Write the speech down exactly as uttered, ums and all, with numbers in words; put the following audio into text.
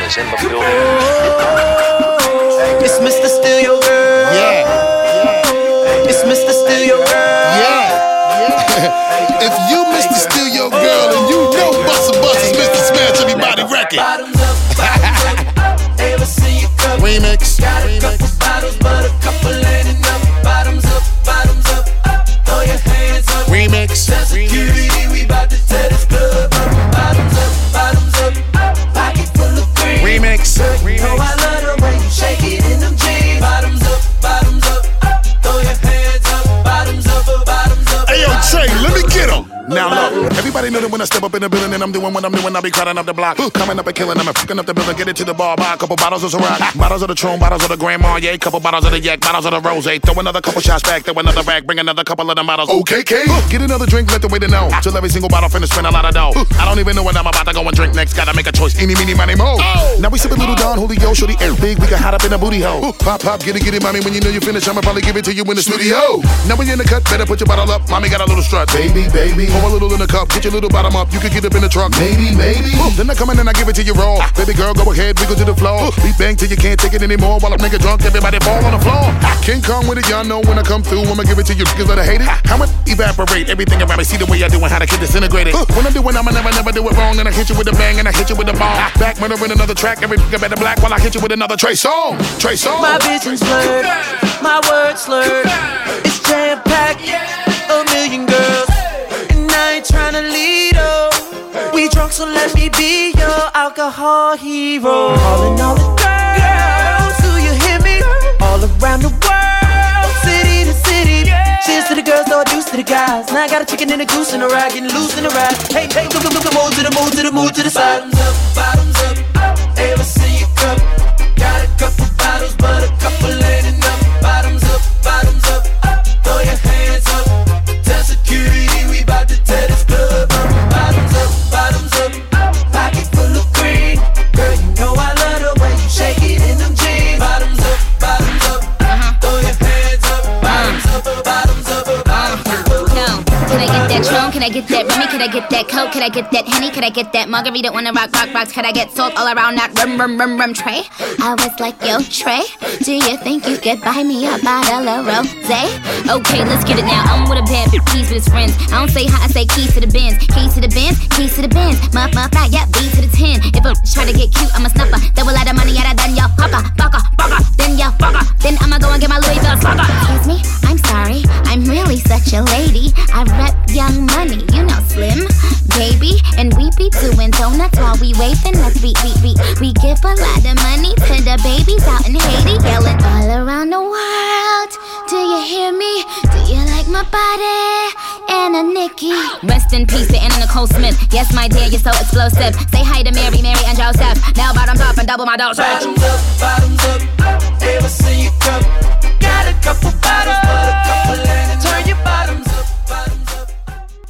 is in the building. Oh, it's Mister Steal Your Girl. Yeah, yeah. It's Mister Steal Your Girl. Yeah, yeah. If you Mister Steal Your Girl and you know Busta Bus is Mister Smash Everybody Record. Bottoms up, bottoms up. Ever see a cup? Remix. Got a couple bottles, but a couple ain't enough. Bottoms up, bottoms up. Throw your hands up. Remix. Tell security we bout to tear this club up. Bottoms up, bottoms up. Pocket full of green. Remix. Girl, you know I love the way you shake it in them jeans. Bottoms up, bottoms up. Throw your hands up. Bottoms up, bottoms up. Hey yo, Trey, let me get him. Now look, everybody know that when I step up in the building and I'm doing what I'm doing, I be crowding up the block. Coming up and killing them and fucking up the building, get it to the bar, buy a couple bottles of Ciroc, bottles of the Tron, bottles of the Grand Marnier, couple bottles of the Yak, bottles of the Rose. Throw another couple shots back, throw another back, bring another couple of them bottles. Okay, K. Get another drink, let the waiter know. Till every single bottle finna spend a lot of dough. I don't even know what I'm about to go and drink next. Gotta make a choice. Eeny, meeny, miny, mo. Now we sippin' Little Don, Julio, shorty, air big. We can hide up in a booty hole. Pop, pop, get it, get it, mommy. When you know you finish, I'ma probably give it to you in the studio. Now when you're in the cut, better put your bottle up. Mommy got a little strut, baby, baby. Pour a little in the cup. Get your little bottom up, you can get up in the truck. Maybe, maybe. Ooh, then I come in and I give it to you raw. Baby girl, go ahead, wiggle to the floor. Beat bang till you can't take it anymore. While I'm nigga drunk, everybody fall on the floor. King Kong with it, y'all know when I come through. I'ma give it to you, cause let her hate it. How much evaporate everything around me? See the way I do and how the kid disintegrate it. Uh, when I'm doing, I'ma never, never do it wrong. Then I hit you with a bang and I hit you with a bomb. Back murder in another track, every nigga better black while I hit you with another Trey song. Trey song. My vision slurred, my words slurred. It's jam packed, a million girls, and I ain't tryna lead up. We drunk, so let me be your alcohol hero. Calling all the girls, do you hear me? All around the world, city to city. Cheers to the girls, no deuce to the guys. Now I got a chicken and a goose and a rag and loose in the ride. Hey, hey, go, go, go, go, move to the move to the move to the side. Bottoms up, bottoms up. Ever see a cup? Got a couple bottles, but a couple ain't enough. Bottoms up, bottoms up. Throw your hands up. Tell security we bout to tear this club up. Bottoms up, bottoms up. Pocket full of green. Girl, you know I love the way you shake it in them jeans. Bottoms up, bottoms up. Throw your hands up. Bottoms up, bottoms up, bottoms up. Can I get that Tron? Can I get that Remy? Can I get that Coke? Can I get that Henny? Can I get that Margarita? Wanna rock, rock, rocks? Can I get salt all around that rum, rum, rum, rum tray? I was like, yo, Trey, do you think you could buy me a bottle of rosé? Okay, let's get it now. I'm with a bad bitch, he's with his friends. I don't say hi, I say keys to the Benz. Keys to the Benz, keys to the Benz. Muff, muff, fly, yeah, B to the ten. If a try to get cute, I'm a snuffer. Double out of money, yeah, then y'all fucker, fucker, fucker. Then y'all fucker. Then I'ma go and get my Louis Vuitton fucker. Excuse me, I'm sorry, I'm really such a lady. I rep Young Money, you know Slim, baby. And we be doing donuts while we waving. Let's we, we, we, we give a lot of money to the babies out in Haiti. Yelling all around the world, do you hear me? Do you like my body? Anna Nikki. Rest in peace to Anna Nicole Smith. Yes, my dear, you're so explosive. Say hi to Mary, Mary, and Joseph. Now bottoms up and double my dose. Bottoms up, bottoms up.